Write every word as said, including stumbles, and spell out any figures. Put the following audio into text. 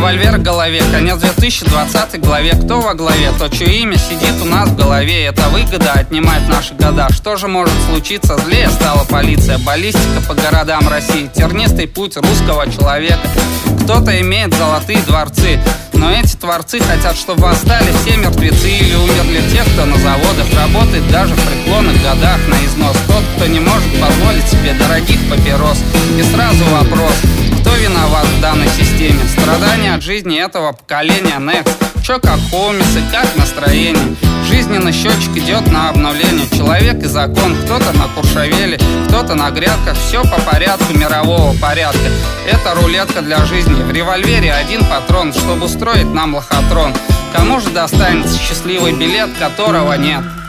Револьвер в голове, конец две тысячи двадцатой главе. Кто во главе? То, чье имя сидит у нас в голове. Это выгода отнимает наши года. Что же может случиться? Злее стала полиция. Баллистика по городам России. Тернистый путь русского человека. Кто-то имеет золотые дворцы, но эти творцы хотят, чтобы восстали все мертвецы. Или умерли те, кто на заводах работает даже в преклонных годах на износ. Тот, кто не может позволить себе дорогих папирос. И сразу вопрос: кто виноват в данной системе? Страдания от жизни этого поколения Next. Чё как хомисы, как настроение? Жизненный счетчик идет на обновление. Человек и закон, кто-то на Куршавеле, кто-то на грядках. Все по порядку мирового порядка. Это рулетка для жизни. В револьвере один патрон, чтобы устроить нам лохотрон. Кому же достанется счастливый билет, которого нет?